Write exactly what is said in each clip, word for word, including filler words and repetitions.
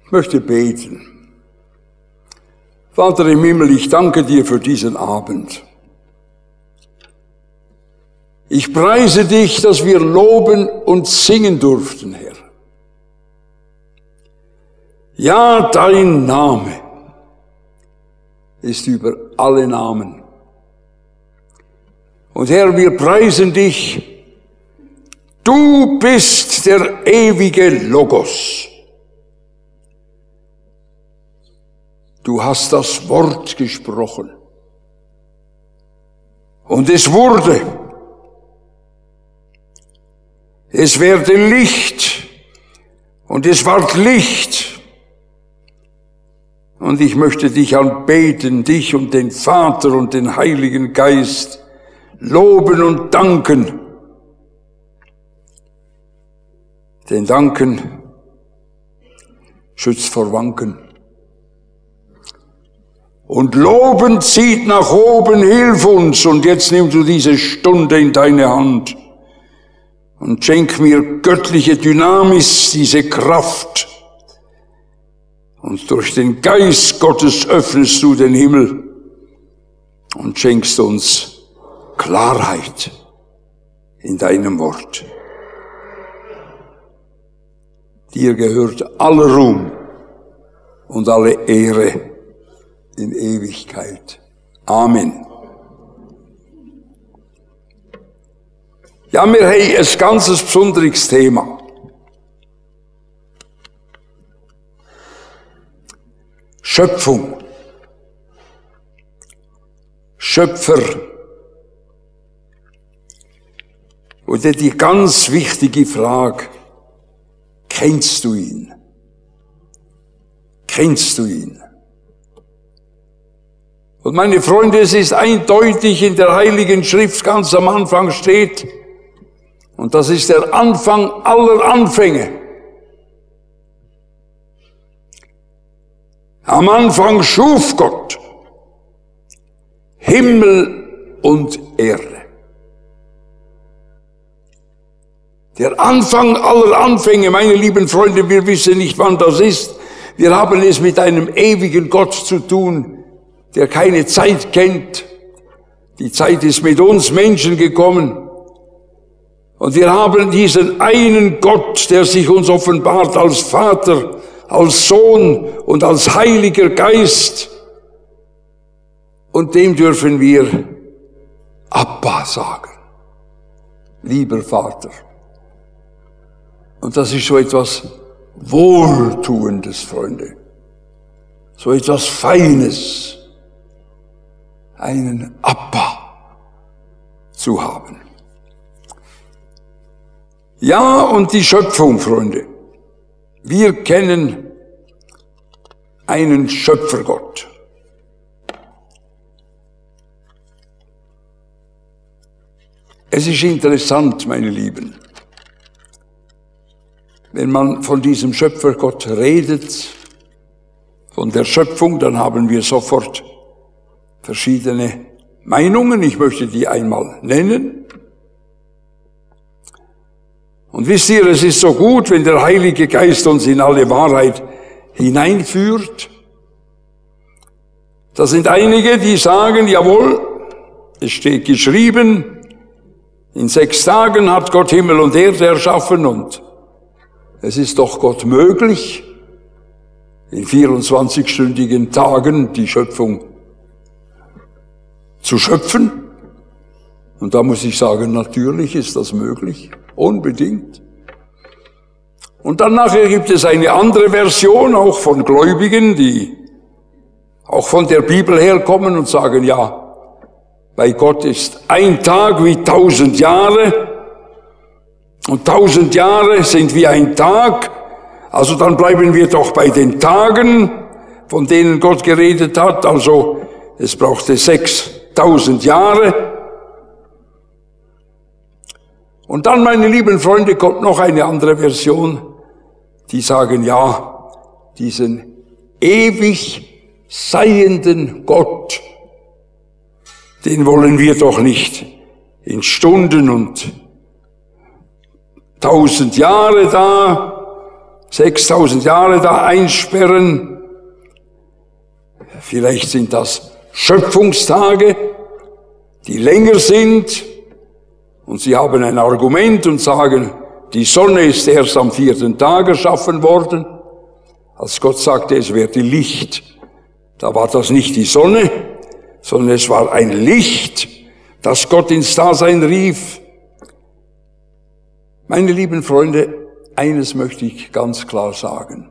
Ich möchte beten. Vater im Himmel, ich danke dir für diesen Abend. Ich preise dich, dass wir loben und singen durften, Herr. Ja, dein Name ist über alle Namen. Und Herr, wir preisen dich. Du bist der ewige Logos. Du hast das Wort gesprochen. Und es wurde. Es werde Licht. Und es ward Licht. Und ich möchte dich anbeten, dich und den Vater und den Heiligen Geist, loben und danken. Denn Danken schützt vor Wanken. Und Loben zieht nach oben, hilf uns. Und jetzt nimm du diese Stunde in deine Hand und schenk mir göttliche Dynamis, diese Kraft. Und durch den Geist Gottes öffnest du den Himmel und schenkst uns Klarheit in deinem Wort. Dir gehört aller Ruhm und alle Ehre in Ewigkeit. Amen. Ja, wir haben ein ganz besonderes Thema. Schöpfung. Schöpfer. Und die ganz wichtige Frage, kennst du ihn? Kennst du ihn? Und meine Freunde, es ist eindeutig in der Heiligen Schrift, ganz am Anfang steht, und das ist der Anfang aller Anfänge. Am Anfang schuf Gott Himmel und Erde. Der Anfang aller Anfänge, meine lieben Freunde, wir wissen nicht, wann das ist. Wir haben es mit einem ewigen Gott zu tun, der keine Zeit kennt. Die Zeit ist mit uns Menschen gekommen. Und wir haben diesen einen Gott, der sich uns offenbart als Vater, als Sohn und als Heiliger Geist. Und dem dürfen wir Abba sagen. Lieber Vater. Und das ist so etwas Wohltuendes, Freunde. So etwas Feines. Einen Abba zu haben. Ja, und die Schöpfung, Freunde. Wir kennen einen Schöpfergott. Es ist interessant, meine Lieben, wenn man von diesem Schöpfergott redet, von der Schöpfung, dann haben wir sofort verschiedene Meinungen. Ich möchte die einmal nennen. Und wisst ihr, es ist so gut, wenn der Heilige Geist uns in alle Wahrheit hineinführt. Da sind einige, die sagen, jawohl, es steht geschrieben, in sechs Tagen hat Gott Himmel und Erde erschaffen und es ist doch Gott möglich, in vierundzwanzigstündigen Tagen die Schöpfung zu schöpfen. Und da muss ich sagen, natürlich ist das möglich, unbedingt. Und dann nachher gibt es eine andere Version, auch von Gläubigen, die auch von der Bibel herkommen und sagen, ja, bei Gott ist ein Tag wie tausend Jahre und tausend Jahre sind wie ein Tag. Also dann bleiben wir doch bei den Tagen, von denen Gott geredet hat. Also es brauchte sechstausend Jahre. Und dann, meine lieben Freunde, kommt noch eine andere Version, die sagen, ja, diesen ewig seienden Gott, den wollen wir doch nicht in Stunden und tausend Jahre da sechstausend Jahre da einsperren. Vielleicht sind das Schöpfungstage, die länger sind. Und sie haben ein Argument und sagen, die Sonne ist erst am vierten Tag erschaffen worden. Als Gott sagte, es werde Licht, da war das nicht die Sonne, sondern es war ein Licht, das Gott ins Dasein rief. Meine lieben Freunde, eines möchte ich ganz klar sagen.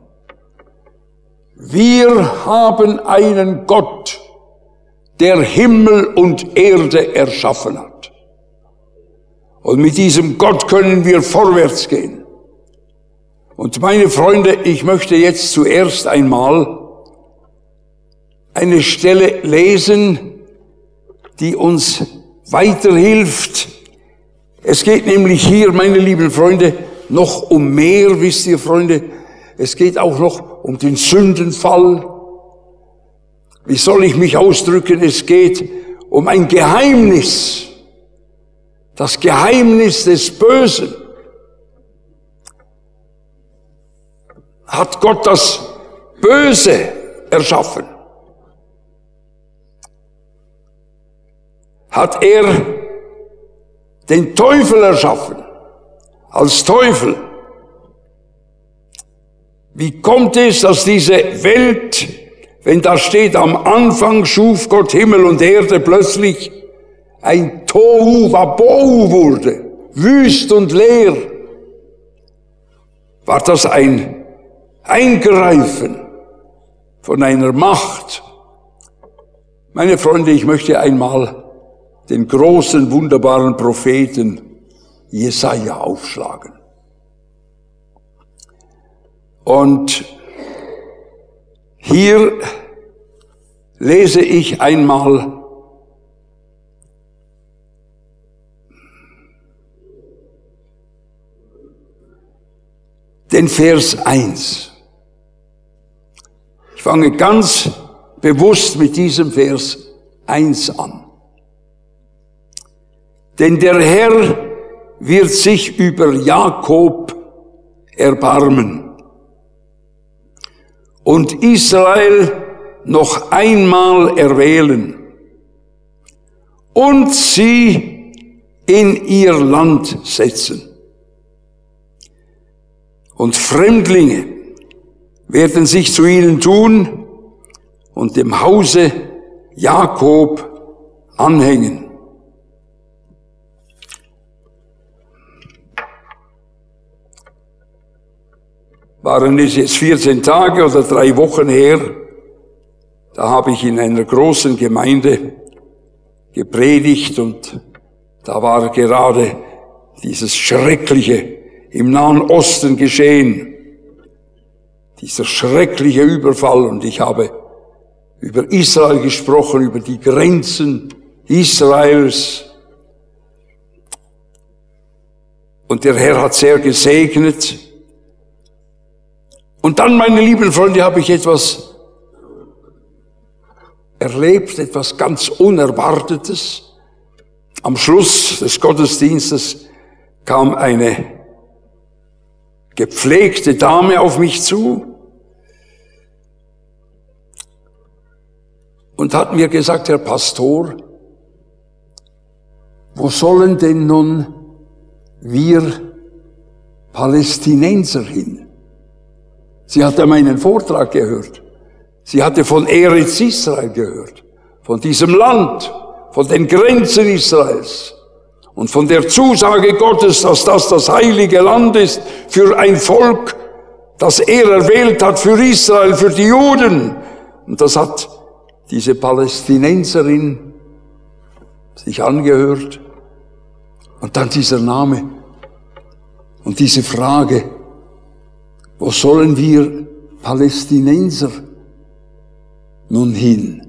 Wir haben einen Gott, der Himmel und Erde erschaffen hat. Und mit diesem Gott können wir vorwärts gehen. Und meine Freunde, ich möchte jetzt zuerst einmal eine Stelle lesen, die uns weiterhilft. Es geht nämlich hier, meine lieben Freunde, noch um mehr, wisst ihr, Freunde. Es geht auch noch um den Sündenfall. Wie soll ich mich ausdrücken? Es geht um ein Geheimnis. Das Geheimnis des Bösen. Hat Gott das Böse erschaffen? Hat er den Teufel erschaffen? Als Teufel? Wie kommt es, dass diese Welt, wenn da steht, am Anfang schuf Gott Himmel und Erde, plötzlich ein Tohu Wabohu wurde, wüst und leer? War das ein Eingreifen von einer Macht? Meine Freunde, ich möchte einmal den großen, wunderbaren Propheten Jesaja aufschlagen. Und hier lese ich einmal den Vers eins. Ich fange ganz bewusst mit diesem Vers eins an. Denn der Herr wird sich über Jakob erbarmen und Israel noch einmal erwählen und sie in ihr Land setzen. Und Fremdlinge werden sich zu ihnen tun und dem Hause Jakob anhängen. Waren es jetzt vierzehn Tage oder drei Wochen her, da habe ich in einer großen Gemeinde gepredigt und da war gerade dieses Schreckliche im Nahen Osten geschehen, dieser schreckliche Überfall, und ich habe über Israel gesprochen, über die Grenzen Israels. Und der Herr hat sehr gesegnet. Und dann, meine lieben Freunde, habe ich etwas erlebt, etwas ganz Unerwartetes. Am Schluss des Gottesdienstes kam eine gepflegte Dame auf mich zu und hat mir gesagt, Herr Pastor, wo sollen denn nun wir Palästinenser hin? Sie hatte meinen Vortrag gehört. Sie hatte von Eretz Israel gehört, von diesem Land, von den Grenzen Israels und von der Zusage Gottes, dass das das heilige Land ist für ein Volk, das er erwählt hat für Israel, für die Juden. Und das hat diese Palästinenserin sich angehört. Und dann dieser Name und diese Frage, wo sollen wir Palästinenser nun hin?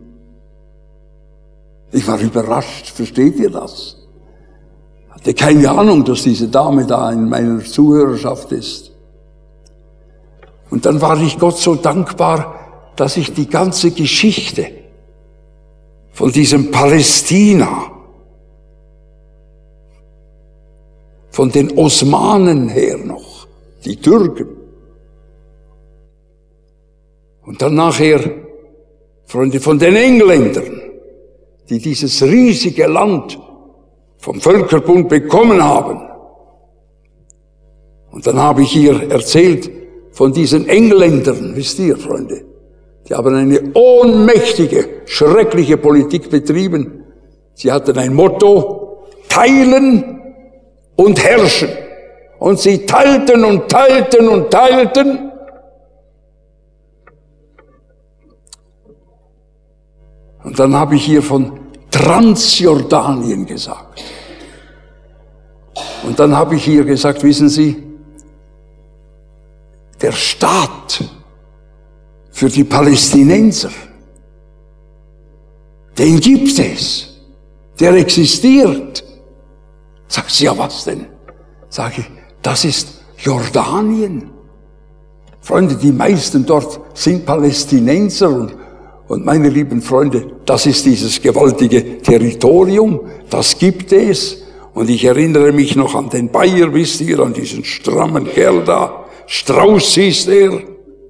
Ich war überrascht, versteht ihr das? Hatte keine Ahnung, dass diese Dame da in meiner Zuhörerschaft ist. Und dann war ich Gott so dankbar, dass ich die ganze Geschichte von diesem Palästina, von den Osmanen her noch, die Türken, Und dann nachher, Freunde, von den Engländern, die dieses riesige Land vom Völkerbund bekommen haben. Und dann habe ich hier erzählt von diesen Engländern, wisst ihr, Freunde, die haben eine ohnmächtige, schreckliche Politik betrieben. Sie hatten ein Motto: teilen und herrschen. Und sie teilten und teilten und teilten. Und dann habe ich hier von Transjordanien gesagt. Und dann habe ich hier gesagt, wissen Sie, der Staat für die Palästinenser, den gibt es, der existiert. Sagt sie, ja was denn? Sage ich, das ist Jordanien. Freunde, die meisten dort sind Palästinenser und, und meine lieben Freunde, das ist dieses gewaltige Territorium, das gibt es. Und ich erinnere mich noch an den Bayer, wisst ihr, an diesen strammen Kerl da. Strauß hieß er.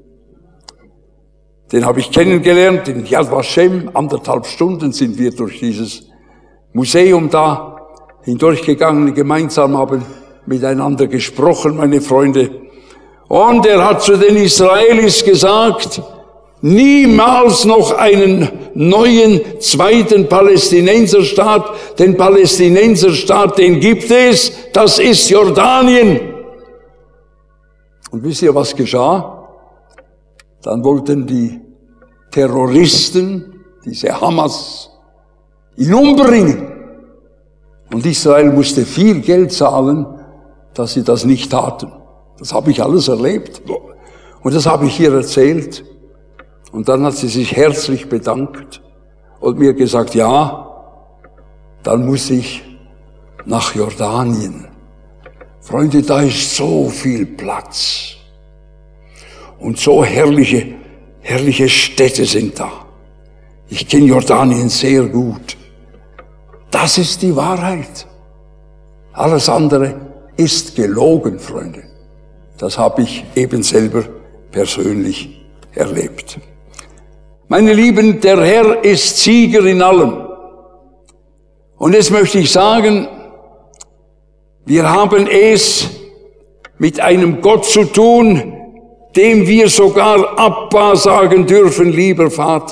Den habe ich kennengelernt in Yad Vashem. Anderthalb Stunden sind wir durch dieses Museum da hindurchgegangen, gemeinsam haben miteinander gesprochen, meine Freunde. Und er hat zu den Israelis gesagt, niemals noch einen neuen zweiten Palästinenserstaat. Den Palästinenserstaat, den gibt es, das ist Jordanien. Und wisst ihr, was geschah? Dann wollten die Terroristen, diese Hamas, ihn umbringen. Und Israel musste viel Geld zahlen, dass sie das nicht taten. Das habe ich alles erlebt. Und das habe ich hier erzählt. Und dann hat sie sich herzlich bedankt und mir gesagt, ja, dann muss ich nach Jordanien. Freunde, da ist so viel Platz. Und so herrliche, herrliche Städte sind da. Ich kenne Jordanien sehr gut. Das ist die Wahrheit. Alles andere ist gelogen, Freunde. Das habe ich eben selber persönlich erlebt. Meine Lieben, der Herr ist Sieger in allem. Und jetzt möchte ich sagen, wir haben es mit einem Gott zu tun, dem wir sogar Abba sagen dürfen, lieber Vater.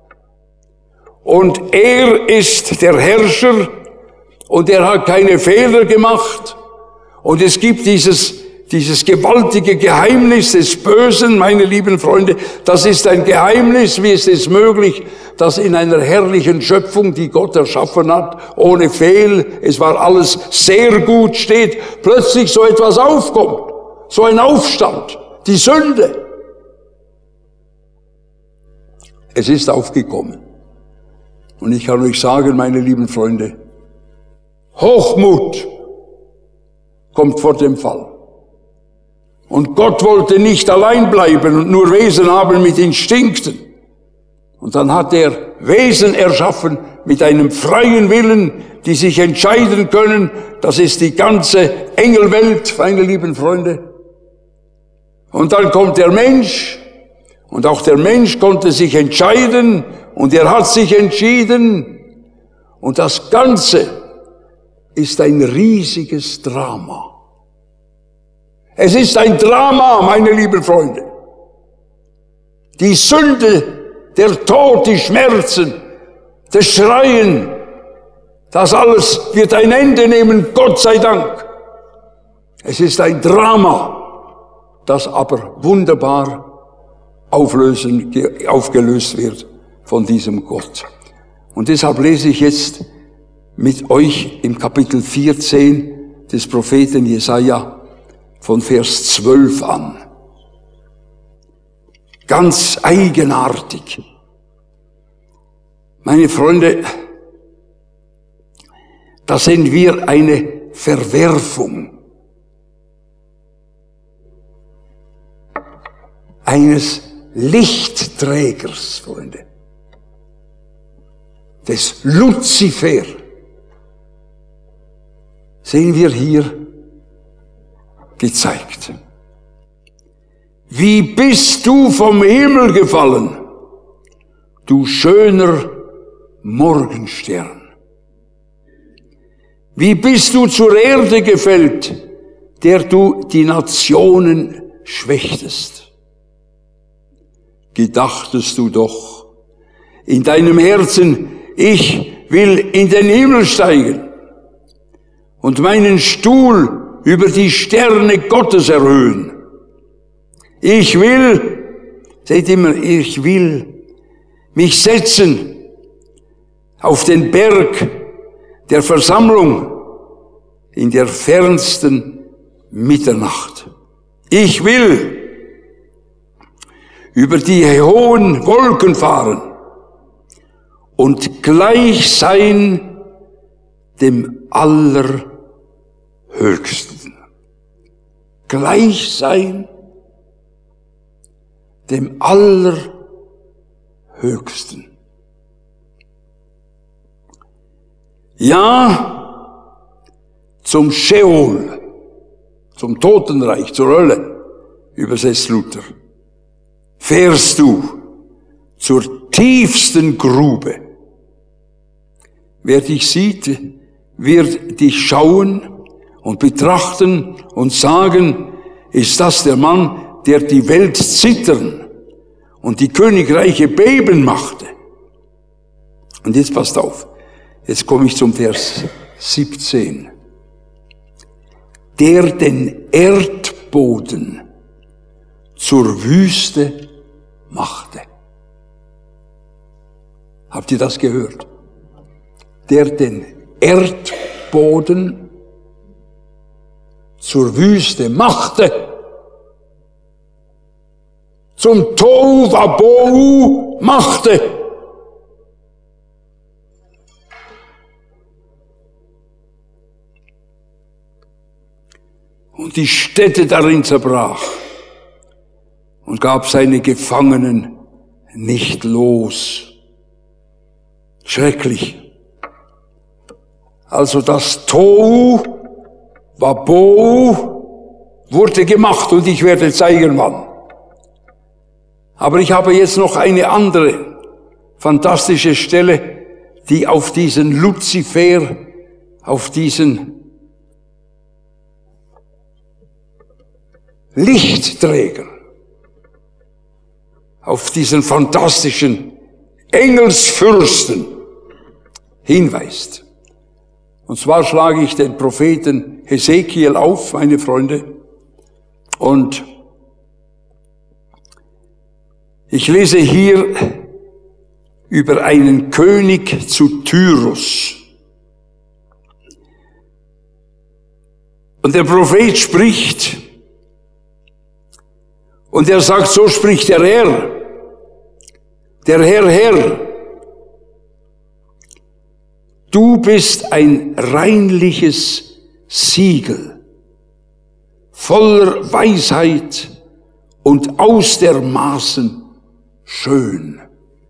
Und er ist der Herrscher und er hat keine Fehler gemacht. Und es gibt dieses, dieses gewaltige Geheimnis des Bösen, meine lieben Freunde. Das ist ein Geheimnis, wie ist es möglich, dass in einer herrlichen Schöpfung, die Gott erschaffen hat, ohne Fehl, es war alles sehr gut, steht, plötzlich so etwas aufkommt, so ein Aufstand, die Sünde. Es ist aufgekommen. Und ich kann euch sagen, meine lieben Freunde, Hochmut kommt vor dem Fall. Und Gott wollte nicht allein bleiben und nur Wesen haben mit Instinkten. Und dann hat er Wesen erschaffen mit einem freien Willen, die sich entscheiden können. Das ist die ganze Engelwelt, meine lieben Freunde. Und dann kommt der Mensch. Und auch der Mensch konnte sich entscheiden. Und er hat sich entschieden. Und das Ganze ist ein riesiges Drama. Es ist ein Drama, meine lieben Freunde. Die Sünde, der Tod, die Schmerzen, das Schreien, das alles wird ein Ende nehmen, Gott sei Dank. Es ist ein Drama, das aber wunderbar auflösen, aufgelöst wird von diesem Gott. Und deshalb lese ich jetzt mit euch im Kapitel vierzehn des Propheten Jesaja von Vers zwölf an. Ganz eigenartig. Meine Freunde, da sehen wir eine Verwerfung eines Lichtträgers, Freunde, des Luzifer, sehen wir hier gezeigt. Wie bist du vom Himmel gefallen, du schöner Morgenstern? Wie bist du zur Erde gefällt, der du die Nationen schwächtest? Gedachtest du doch in deinem Herzen, ich will in den Himmel steigen und meinen Stuhl über die Sterne Gottes erhöhen. Ich will, seht immer, ich will mich setzen auf den Berg der Versammlung in der fernsten Mitternacht. Ich will über die hohen Wolken fahren und gleich sein dem Allerhöchsten. Gleich sein dem Allerhöchsten. Ja, zum Scheol, zum Totenreich, zur Hölle, übersetzt Luther, fährst du zur tiefsten Grube. Wer dich sieht, wird dich schauen und betrachten und sagen, ist das der Mann, der die Welt zittern und die Königreiche beben machte. Und jetzt passt auf, jetzt komme ich zum Vers siebzehn. Der den Erdboden zur Wüste machte. Habt ihr das gehört? Der den Erdboden zur Wüste machte. Zum Tohu Wabohu machte. Und die Städte darin zerbrach und gab seine Gefangenen nicht los. Schrecklich. Also das Tohu Wabohu wurde gemacht und ich werde zeigen, wann. Aber ich habe jetzt noch eine andere fantastische Stelle, die auf diesen Luzifer, auf diesen Lichtträger, auf diesen fantastischen Engelsfürsten hinweist. Und zwar schlage ich den Propheten Hesekiel auf, meine Freunde, und ich lese hier über einen König zu Tyrus. Und der Prophet spricht, und er sagt, so spricht der Herr, der Herr, Herr, du bist ein reinliches Siegel, voller Weisheit und aus der Maßen schön.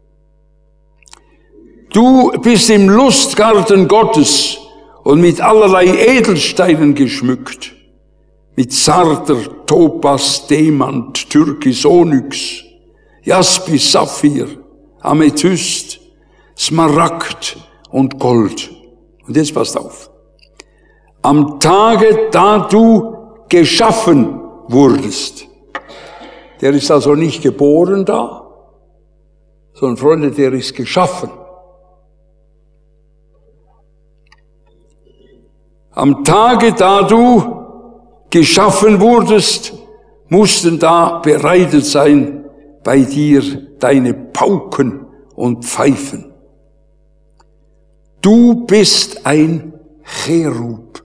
Du bist im Lustgarten Gottes und mit allerlei Edelsteinen geschmückt, mit Sarder, Topas, Demant, Türkis, Onyx, Jaspis, Saphir, Amethyst, Smaragd und Gold. Und jetzt passt auf. Am Tage, da du geschaffen wurdest, der ist also nicht geboren da, sondern Freunde, der ist geschaffen. Am Tage, da du geschaffen wurdest, mussten da bereitet sein bei dir deine Pauken und Pfeifen. Du bist ein Cherub,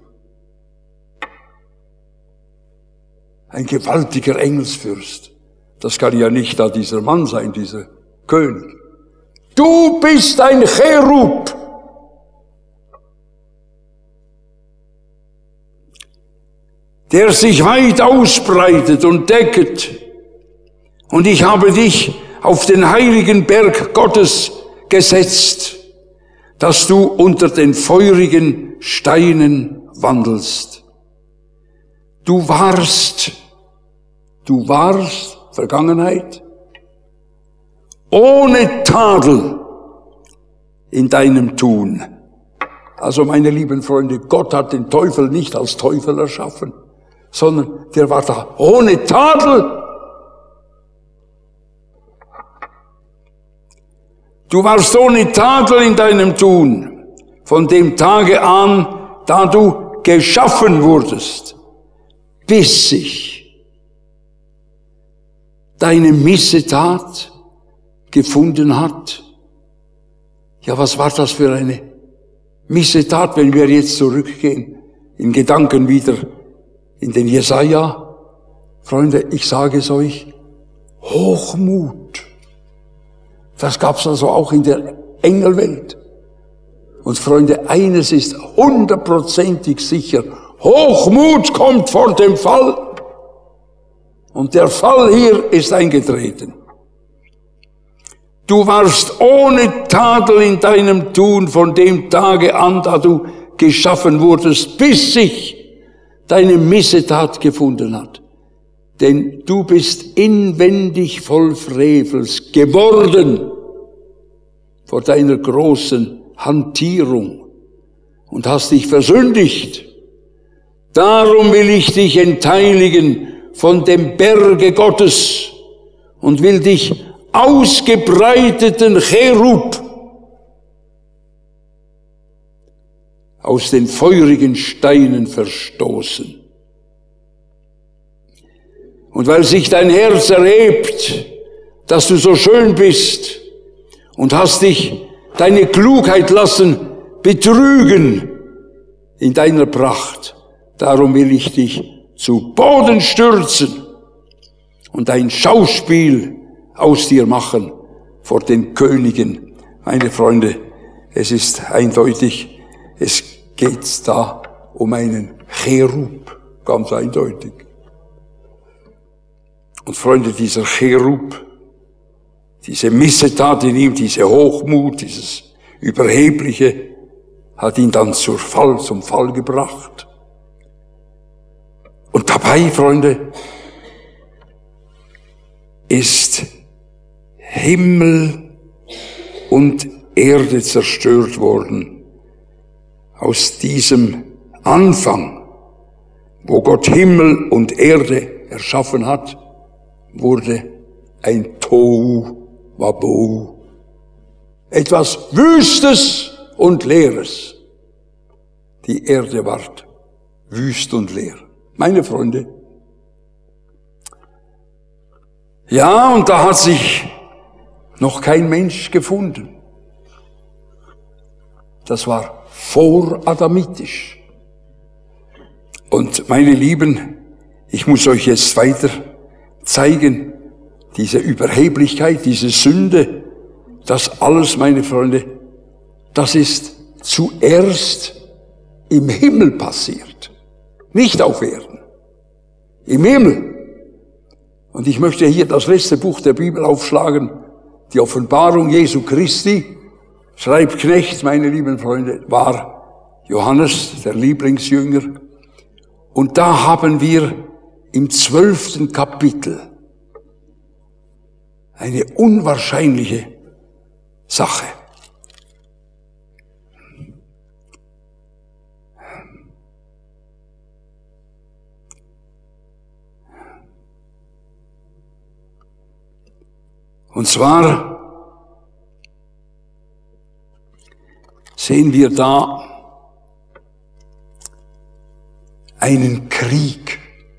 ein gewaltiger Engelsfürst. Das kann ja nicht da dieser Mann sein, dieser König. Du bist ein Cherub. Der sich weit ausbreitet und decket. Und ich habe dich auf den heiligen Berg Gottes gesetzt, dass du unter den feurigen Steinen wandelst. Du warst, du warst Vergangenheit, ohne Tadel in deinem Tun. Also meine lieben Freunde, Gott hat den Teufel nicht als Teufel erschaffen, sondern der war da ohne Tadel. Du warst ohne Tadel in deinem Tun, von dem Tage an, da du geschaffen wurdest, bis sich deine Missetat gefunden hat. Ja, was war das für eine Missetat, wenn wir jetzt zurückgehen, in Gedanken wieder in den Jesaja? Freunde, ich sage es euch, Hochmut. Das gab's also auch in der Engelwelt. Und Freunde, eines ist hundertprozentig sicher, Hochmut kommt vor dem Fall. Und der Fall hier ist eingetreten. Du warst ohne Tadel in deinem Tun von dem Tage an, da du geschaffen wurdest, bis sich deine Missetat gefunden hat. Denn du bist inwendig voll Frevels geworden vor deiner großen Hantierung und hast dich versündigt. Darum will ich dich entheiligen von dem Berge Gottes und will dich ausgebreiteten Cherub aus den feurigen Steinen verstoßen. Und weil sich dein Herz erhebt, dass du so schön bist und hast dich deine Klugheit lassen betrügen in deiner Pracht, darum will ich dich zu Boden stürzen und ein Schauspiel aus dir machen vor den Königen. Meine Freunde, es ist eindeutig, es geht da um einen Cherub, ganz eindeutig. Und Freunde, dieser Cherub, diese Missetat in ihm, diese Hochmut, dieses Überhebliche, hat ihn dann zur Fall, zum Fall gebracht. Und dabei, Freunde, ist Himmel und Erde zerstört worden. Aus diesem Anfang, wo Gott Himmel und Erde erschaffen hat, wurde ein Tohu Wabohu. Etwas Wüstes und Leeres. Die Erde ward wüst und leer. Meine Freunde, ja, und da hat sich noch kein Mensch gefunden. Das war voradamitisch. Und meine Lieben, ich muss euch jetzt weiter zeigen, diese Überheblichkeit, diese Sünde, das alles, meine Freunde, das ist zuerst im Himmel passiert, nicht auf Erden, im Himmel. Und ich möchte hier das letzte Buch der Bibel aufschlagen, die Offenbarung Jesu Christi. Schreibknecht, meine lieben Freunde, war Johannes, der Lieblingsjünger. Und da haben wir im zwölften Kapitel eine unwahrscheinliche Sache. Und zwar sehen wir da einen Krieg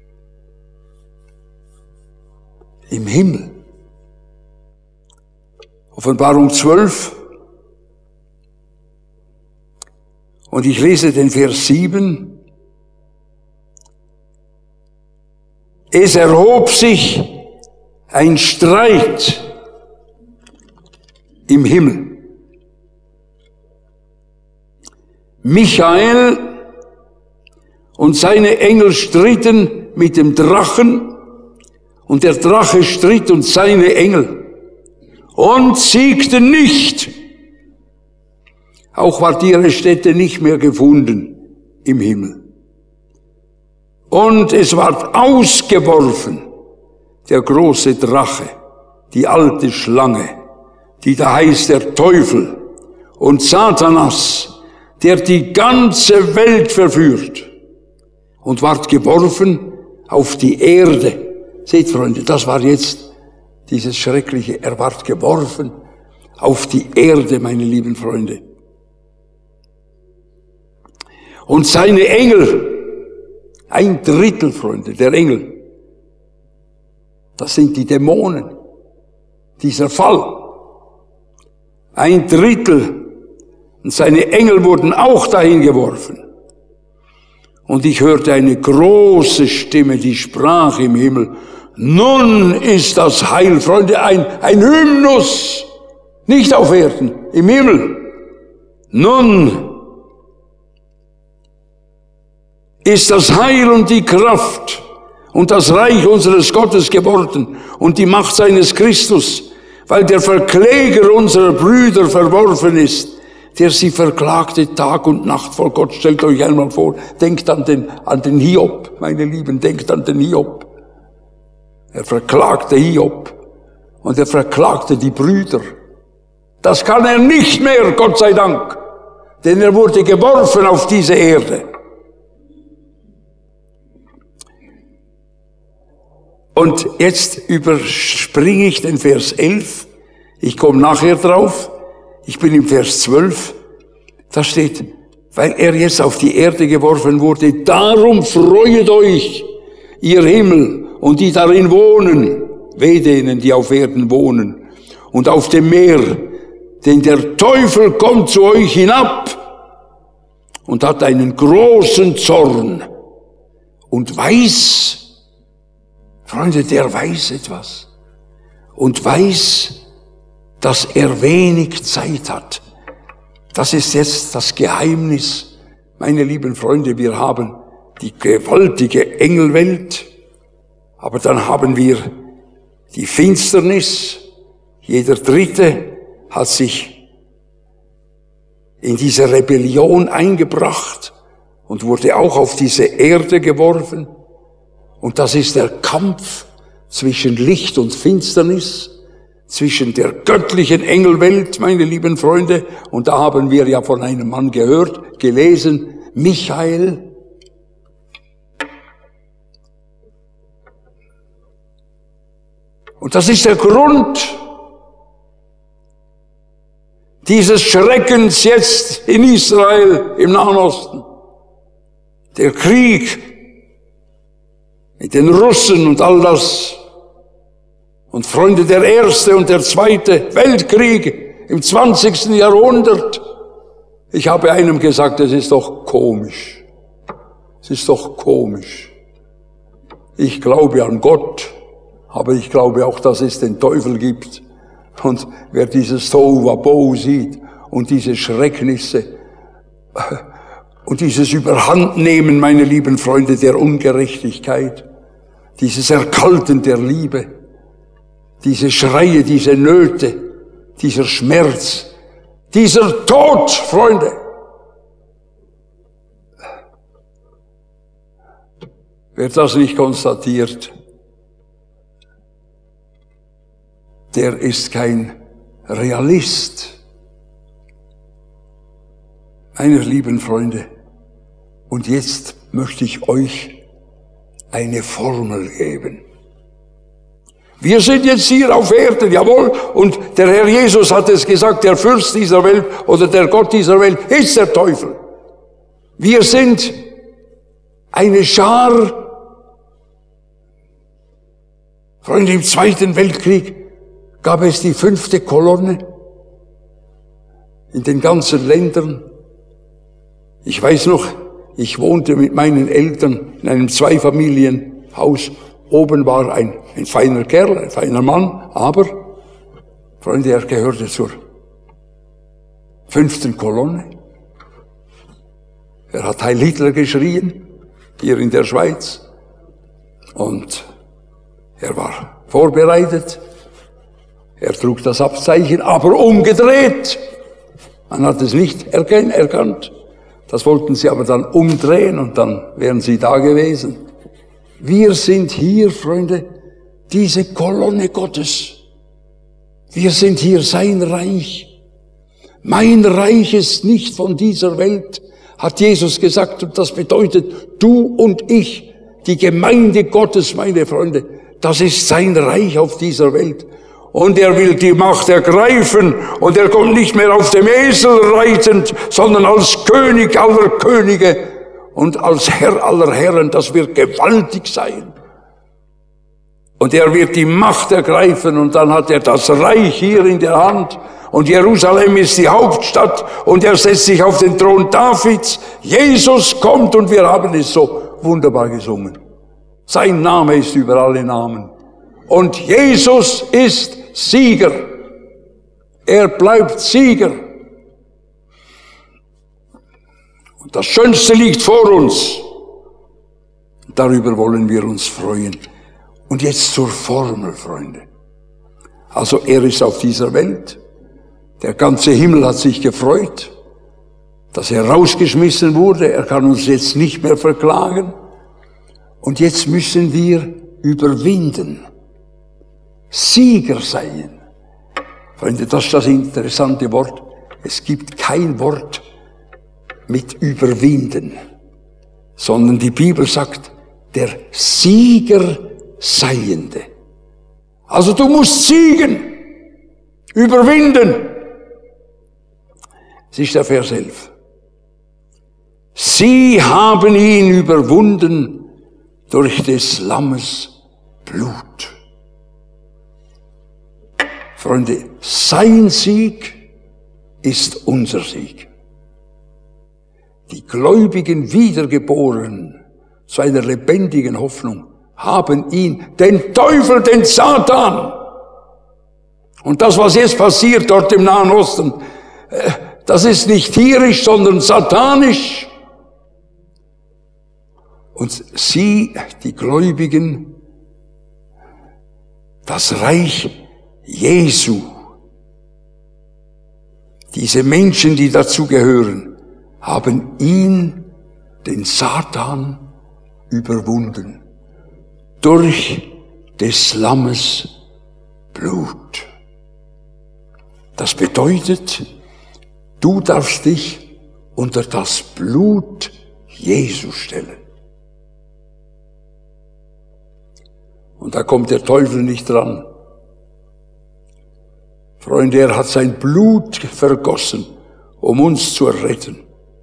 im Himmel. Offenbarung zwölf. Und ich lese den Vers sieben. Es erhob sich ein Streit im Himmel. Michael und seine Engel stritten mit dem Drachen und der Drache stritt und seine Engel und siegten nicht. Auch ward ihre Stätte nicht mehr gefunden im Himmel. Und es ward ausgeworfen der große Drache, die alte Schlange, die da heißt der Teufel und Satanas, der die ganze Welt verführt, und ward geworfen auf die Erde. Seht, Freunde, das war jetzt dieses Schreckliche. Er ward geworfen auf die Erde, meine lieben Freunde. Und seine Engel, ein Drittel, Freunde, der Engel, das sind die Dämonen, dieser Fall. Ein Drittel und seine Engel wurden auch dahin geworfen. Und ich hörte eine große Stimme, die sprach im Himmel: Nun ist das Heil, Freunde, ein, ein Hymnus, nicht auf Erden, im Himmel. Nun ist das Heil und die Kraft und das Reich unseres Gottes geworden und die Macht seines Christus, weil der Verkläger unserer Brüder verworfen ist, der sie verklagte Tag und Nacht vor Gott. Stellt euch einmal vor, denkt an den, an den Hiob, meine Lieben, denkt an den Hiob. Er verklagte Hiob und er verklagte die Brüder. Das kann er nicht mehr, Gott sei Dank, denn er wurde geworfen auf diese Erde. Und jetzt überspringe ich den Vers elf. Ich komme nachher drauf. Ich bin im Vers zwölf. Da steht, weil er jetzt auf die Erde geworfen wurde, darum freuet euch, ihr Himmel und die darin wohnen, weh denen, die auf Erden wohnen, und auf dem Meer, denn der Teufel kommt zu euch hinab und hat einen großen Zorn und weiß, Freunde, der weiß etwas und weiß, dass er wenig Zeit hat. Das ist jetzt das Geheimnis, meine lieben Freunde. Wir haben die gewaltige Engelwelt, aber dann haben wir die Finsternis. Jeder Dritte hat sich in diese Rebellion eingebracht und wurde auch auf diese Erde geworfen. Und das ist der Kampf zwischen Licht und Finsternis, zwischen der göttlichen Engelwelt, meine lieben Freunde. Und da haben wir ja von einem Mann gehört, gelesen, Michael. Und das ist der Grund dieses Schreckens jetzt in Israel, im Nahen Osten. Der Krieg mit den Russen und all das. Und Freunde, der Erste und der Zweite Weltkrieg im zwanzigsten Jahrhundert. Ich habe einem gesagt, es ist doch komisch. Es ist doch komisch. Ich glaube an Gott, aber ich glaube auch, dass es den Teufel gibt. Und wer dieses Tohu Wabohu sieht und diese Schrecknisse und dieses Überhandnehmen, meine lieben Freunde, der Ungerechtigkeit, dieses Erkalten der Liebe, diese Schreie, diese Nöte, dieser Schmerz, dieser Tod, Freunde. Wer das nicht konstatiert, der ist kein Realist. Meine lieben Freunde, und jetzt möchte ich euch eine Formel geben. Wir sind jetzt hier auf Erden, jawohl, und der Herr Jesus hat es gesagt, der Fürst dieser Welt oder der Gott dieser Welt ist der Teufel. Wir sind eine Schar. Freunde, im Zweiten Weltkrieg gab es die fünfte Kolonne in den ganzen Ländern. Ich weiß noch, ich wohnte mit meinen Eltern in einem Zweifamilienhaus. Oben war ein, ein feiner Kerl, ein feiner Mann, aber, Freunde, er gehörte zur fünften Kolonne. Er hat Heil Hitler geschrien, hier in der Schweiz. Und er war vorbereitet. Er trug das Abzeichen, aber umgedreht. Man hat es nicht erkannt. Das wollten sie aber dann umdrehen und dann wären sie da gewesen. Wir sind hier, Freunde, diese Kolonne Gottes. Wir sind hier sein Reich. Mein Reich ist nicht von dieser Welt, hat Jesus gesagt. Und das bedeutet, du und ich, die Gemeinde Gottes, meine Freunde, das ist sein Reich auf dieser Welt. Und er will die Macht ergreifen. Und er kommt nicht mehr auf dem Esel reitend, sondern als König aller Könige und als Herr aller Herren. Das wird gewaltig sein. Und er wird die Macht ergreifen und dann hat er das Reich hier in der Hand. Und Jerusalem ist die Hauptstadt und er setzt sich auf den Thron Davids. Jesus kommt und wir haben es so wunderbar gesungen. Sein Name ist über alle Namen. Und Jesus ist Sieger. Er bleibt Sieger. Und das Schönste liegt vor uns. Darüber wollen wir uns freuen. Und jetzt zur Formel, Freunde. Also er ist auf dieser Welt. Der ganze Himmel hat sich gefreut, dass er rausgeschmissen wurde. Er kann uns jetzt nicht mehr verklagen. Und jetzt müssen wir überwinden. Sieger sein. Freunde, das ist das interessante Wort. Es gibt kein Wort mit überwinden, sondern die Bibel sagt, der Sieger Seiende. Also du musst siegen, überwinden. Es ist der Vers elf. Sie haben ihn überwunden durch des Lammes Blut. Freunde, sein Sieg ist unser Sieg. Die gläubigen Wiedergeborenen zu einer lebendigen Hoffnung haben ihn, den Teufel, den Satan. Und das, was jetzt passiert dort im Nahen Osten, das ist nicht tierisch, sondern satanisch. Und sie, die Gläubigen, das Reich Jesu, diese Menschen, die dazugehören, haben ihn, den Satan, überwunden. Durch des Lammes Blut. Das bedeutet, du darfst dich unter das Blut Jesu stellen. Und da kommt der Teufel nicht dran. Freunde, er hat sein Blut vergossen, um uns zu retten.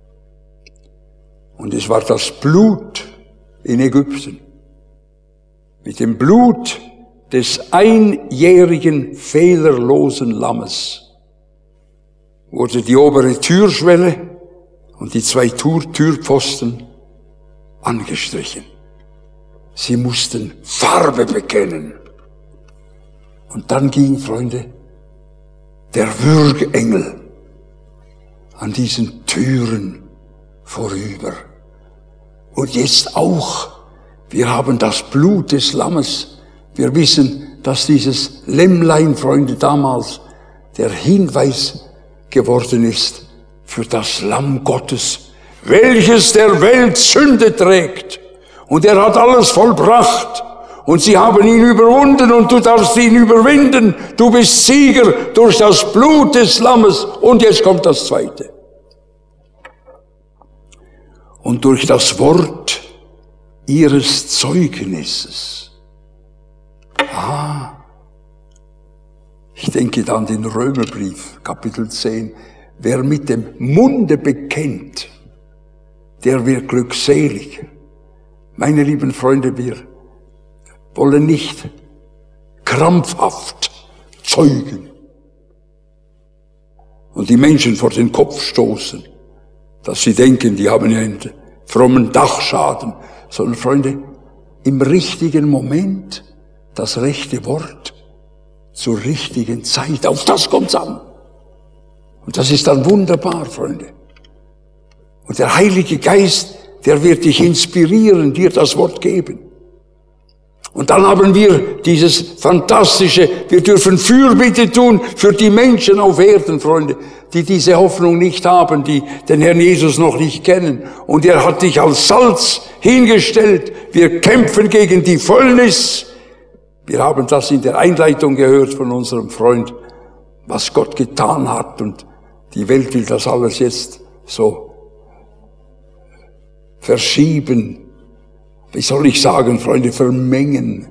Und es war das Blut in Ägypten. Mit dem Blut des einjährigen, fehlerlosen Lammes wurde die obere Türschwelle und die zwei Türpfosten angestrichen. Sie mussten Farbe bekennen. Und dann ging, Freunde, der Würgengel an diesen Türen vorüber. Und jetzt auch, wir haben das Blut des Lammes. Wir wissen, dass dieses Lämmlein, Freunde, damals der Hinweis geworden ist für das Lamm Gottes, welches der Welt Sünde trägt. Und er hat alles vollbracht. Und sie haben ihn überwunden und du darfst ihn überwinden. Du bist Sieger durch das Blut des Lammes. Und jetzt kommt das Zweite. Und durch das Wort ihres Zeugnisses. Ah, ich denke da an den Römerbrief, Kapitel zehn. Wer mit dem Munde bekennt, der wird glückselig. Meine lieben Freunde, wir wollen nicht krampfhaft zeugen und die Menschen vor den Kopf stoßen, dass sie denken, die haben ja einen frommen Dachschaden, sondern Freunde, im richtigen Moment das rechte Wort zur richtigen Zeit, auf das kommt's an. Und das ist dann wunderbar, Freunde. Und der Heilige Geist, der wird dich inspirieren, dir das Wort geben. Und dann haben wir dieses Fantastische, wir dürfen Fürbitte tun für die Menschen auf Erden, Freunde, die diese Hoffnung nicht haben, die den Herrn Jesus noch nicht kennen. Und er hat dich als Salz hingestellt. Wir kämpfen gegen die Fäulnis, Wir haben das in der Einleitung gehört von unserem Freund, was Gott getan hat, und die Welt will das alles jetzt so verschieben. Wie soll ich sagen, Freunde, vermengen.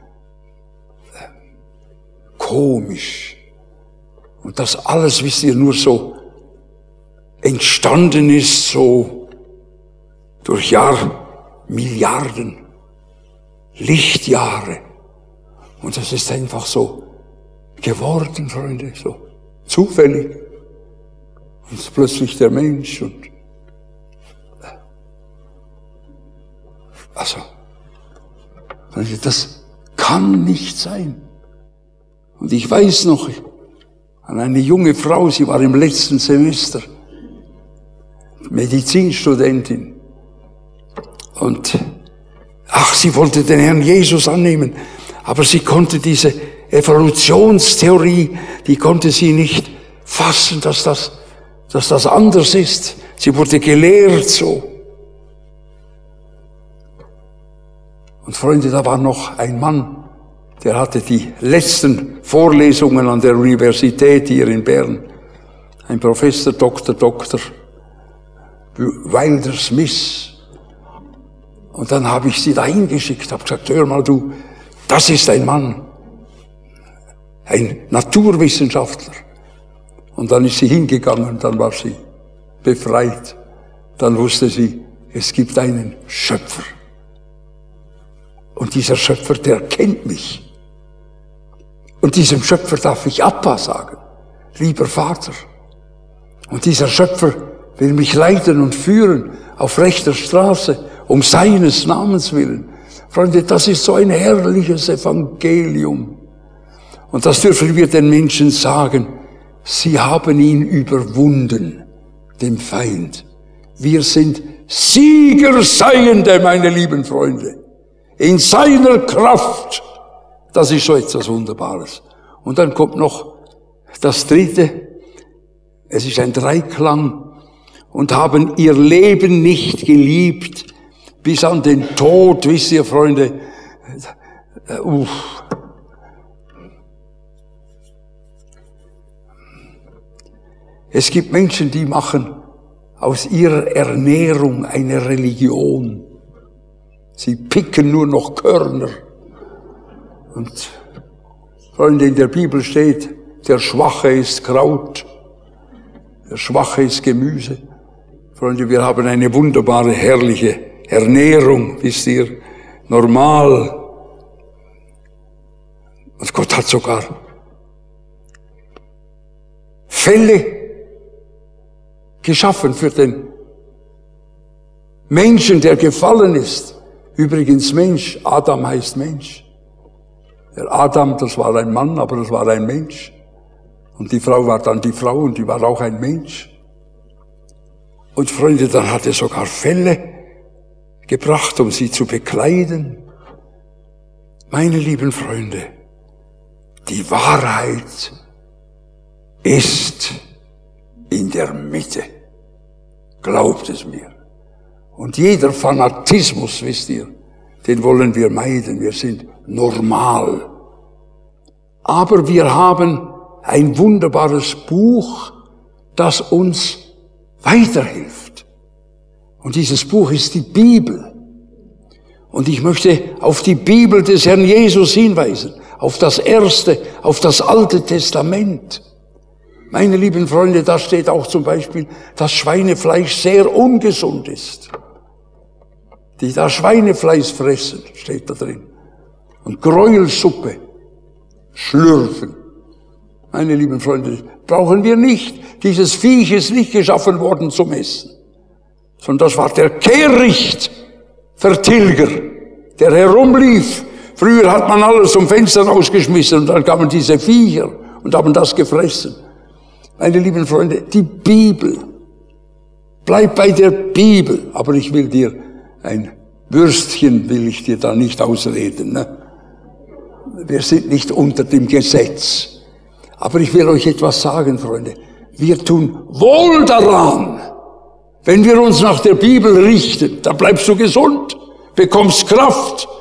Komisch. Und das alles, wisst ihr, nur so entstanden ist, so durch Jahrmilliarden, Lichtjahre. Und das ist einfach so geworden, Freunde, so zufällig. Und ist plötzlich der Mensch und also, das kann nicht sein. Und ich weiß noch an eine junge Frau, sie war im letzten Semester, Medizinstudentin. Und ach, sie wollte den Herrn Jesus annehmen, aber sie konnte diese Evolutionstheorie, die konnte sie nicht fassen, dass das, dass das anders ist. Sie wurde gelehrt so. Und Freunde, da war noch ein Mann, der hatte die letzten Vorlesungen an der Universität hier in Bern. Ein Professor, Doktor, Doktor Wilder Smith. Und dann habe ich sie dahin geschickt, habe gesagt, hör mal du, das ist ein Mann, ein Naturwissenschaftler. Und dann ist sie hingegangen, dann war sie befreit. Dann wusste sie, es gibt einen Schöpfer. Und dieser Schöpfer, der kennt mich. Und diesem Schöpfer darf ich Abba sagen, lieber Vater. Und dieser Schöpfer will mich leiten und führen auf rechter Straße, um seines Namens willen. Freunde, das ist so ein herrliches Evangelium. Und das dürfen wir den Menschen sagen. Sie haben ihn überwunden, dem Feind. Wir sind Siegerseiende, meine lieben Freunde. In seiner Kraft. Das ist so etwas Wunderbares. Und dann kommt noch das Dritte. Es ist ein Dreiklang. Und haben ihr Leben nicht geliebt bis an den Tod. Wisst ihr, Freunde, uff. Es gibt Menschen, die machen aus ihrer Ernährung eine Religion. Sie picken nur noch Körner. Und, Freunde, in der Bibel steht, der Schwache ist Kraut, der Schwache ist Gemüse. Freunde, wir haben eine wunderbare, herrliche Ernährung, wisst ihr, normal. Und Gott hat sogar Fälle geschaffen für den Menschen, der gefallen ist. Übrigens Mensch, Adam heißt Mensch. Der Adam, das war ein Mann, aber das war ein Mensch. Und die Frau war dann die Frau und die war auch ein Mensch. Und Freunde, dann hat er sogar Felle gebracht, um sie zu bekleiden. Meine lieben Freunde, die Wahrheit ist in der Mitte. Glaubt es mir. Und jeder Fanatismus, wisst ihr, den wollen wir meiden. Wir sind normal. Aber wir haben ein wunderbares Buch, das uns weiterhilft. Und dieses Buch ist die Bibel. Und ich möchte auf die Bibel des Herrn Jesus hinweisen, auf das Erste, auf das Alte Testament. Meine lieben Freunde, da steht auch zum Beispiel, dass Schweinefleisch sehr ungesund ist. Die da Schweinefleisch fressen, steht da drin. Und Gräuelsuppe schlürfen. Meine lieben Freunde, brauchen wir nicht. Dieses Viech ist nicht geschaffen worden zum Essen. Sondern das war der Kehricht-Vertilger, der herumlief. Früher hat man alles zum Fenster rausgeschmissen und dann kamen diese Viecher und haben das gefressen. Meine lieben Freunde, die Bibel. Bleib bei der Bibel. Aber ich will dir ein Würstchen will ich dir da nicht ausreden. Ne? Wir sind nicht unter dem Gesetz. Aber ich will euch etwas sagen, Freunde. Wir tun wohl daran, wenn wir uns nach der Bibel richten. Dann bleibst du gesund, bekommst Kraft,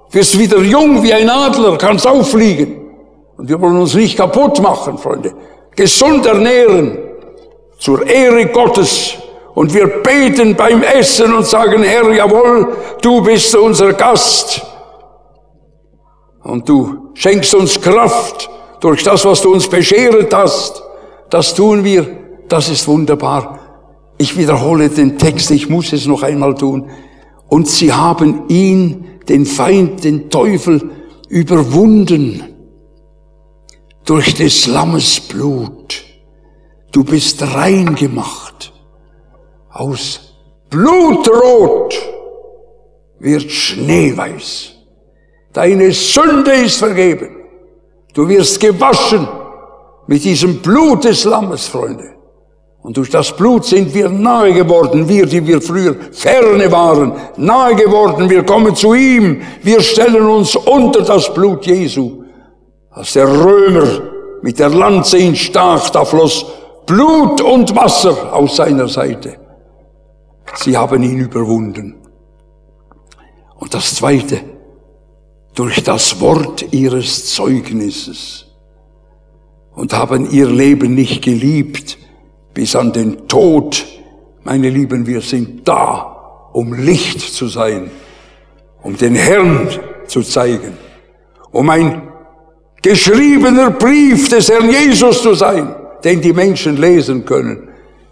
wirst wieder jung wie ein Adler, kannst auffliegen. Und wir wollen uns nicht kaputt machen, Freunde. Gesund ernähren, zur Ehre Gottes. Und wir beten beim Essen und sagen, Herr, jawohl, du bist unser Gast. Und du schenkst uns Kraft durch das, was du uns beschert hast. Das tun wir, das ist wunderbar. Ich wiederhole den Text, ich muss es noch einmal tun. Und sie haben ihn, den Feind, den Teufel, überwunden durch des Lammes Blut. Du bist rein gemacht. Aus Blutrot wird schneeweiß. Deine Sünde ist vergeben. Du wirst gewaschen mit diesem Blut des Lammes, Freunde. Und durch das Blut sind wir nahe geworden, wir, die wir früher ferne waren, nahe geworden, wir kommen zu ihm, wir stellen uns unter das Blut Jesu. Als der Römer mit der Lanze ihn stach, da floss Blut und Wasser aus seiner Seite. Sie haben ihn überwunden. Und das Zweite, durch das Wort ihres Zeugnisses, und haben ihr Leben nicht geliebt bis an den Tod. Meine Lieben, wir sind da, um Licht zu sein, um den Herrn zu zeigen, um ein geschriebener Brief des Herrn Jesus zu sein, den die Menschen lesen können.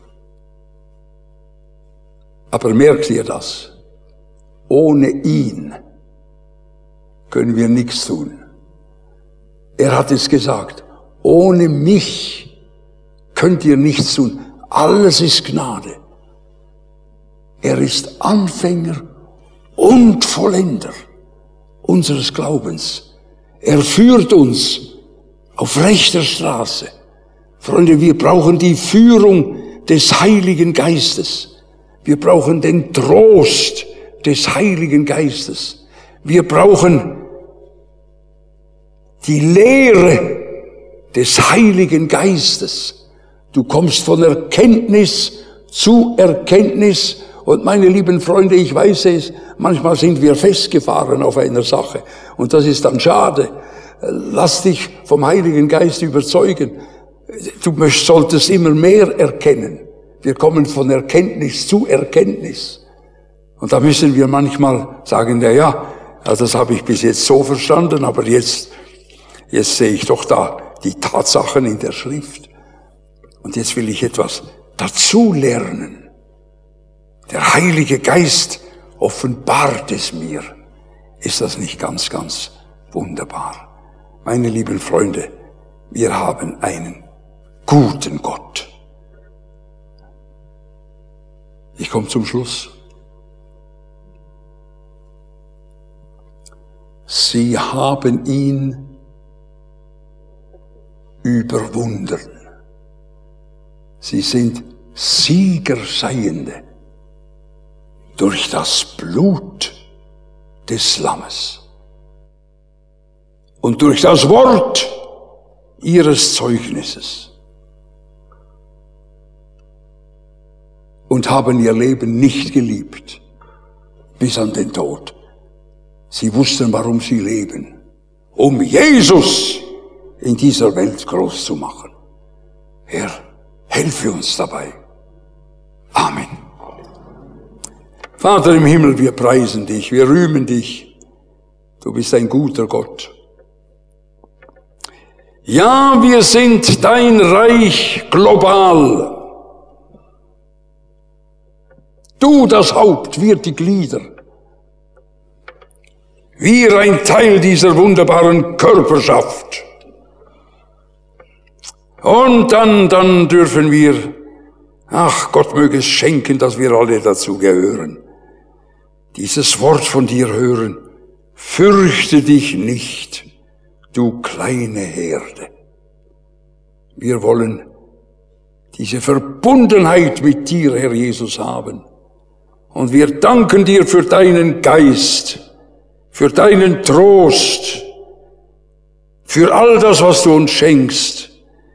Aber merkt ihr das? Ohne ihn können wir nichts tun. Er hat es gesagt, ohne mich könnt ihr nichts tun. Alles ist Gnade. Er ist Anfänger und Vollender unseres Glaubens. Er führt uns auf rechter Straße. Freunde, wir brauchen die Führung des Heiligen Geistes. Wir brauchen den Trost des Heiligen Geistes. Wir brauchen die Lehre des Heiligen Geistes. Du kommst von Erkenntnis zu Erkenntnis. Und meine lieben Freunde, ich weiß es, manchmal sind wir festgefahren auf einer Sache. Und das ist dann schade. Lass dich vom Heiligen Geist überzeugen. Du solltest immer mehr erkennen. Wir kommen von Erkenntnis zu Erkenntnis. Und da müssen wir manchmal sagen, ja, ja, das habe ich bis jetzt so verstanden, aber jetzt, jetzt sehe ich doch da die Tatsachen in der Schrift. Und jetzt will ich etwas dazu lernen. Der Heilige Geist offenbart es mir. Ist das nicht ganz, ganz wunderbar? Meine lieben Freunde, wir haben einen guten Gott. Ich komme zum Schluss. Sie haben ihn überwunden. Sie sind Siegerseiende durch das Blut des Lammes und durch das Wort ihres Zeugnisses und haben ihr Leben nicht geliebt bis an den Tod. Sie wussten, warum sie leben, um Jesus in dieser Welt groß zu machen. Herr, helfe uns dabei. Amen. Vater im Himmel, wir preisen dich, wir rühmen dich. Du bist ein guter Gott. Ja, wir sind dein Reich global. Du das Haupt, wir die Glieder. Wir ein Teil dieser wunderbaren Körperschaft. Und dann, dann dürfen wir, ach, Gott möge es schenken, dass wir alle dazu gehören. Dieses Wort von dir hören. Fürchte dich nicht, du kleine Herde. Wir wollen diese Verbundenheit mit dir, Herr Jesus, haben. Und wir danken dir für deinen Geist, für deinen Trost, für all das, was du uns schenkst.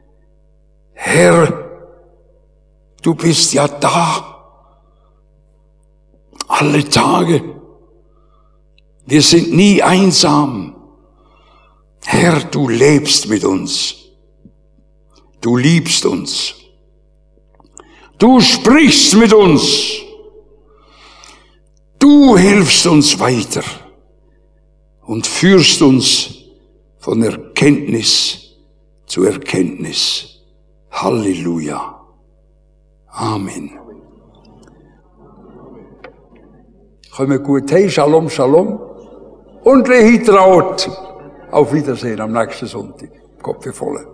Herr, du bist ja da, alle Tage. Wir sind nie einsam. Herr, du lebst mit uns. Du liebst uns. Du sprichst mit uns. Du hilfst uns weiter und führst uns von Erkenntnis zu Erkenntnis. Halleluja. Amen. Kommen gut hey, Shalom, Shalom. Und Lehitraut. Auf Wiedersehen am nächsten Sonntag. Gott befohlen.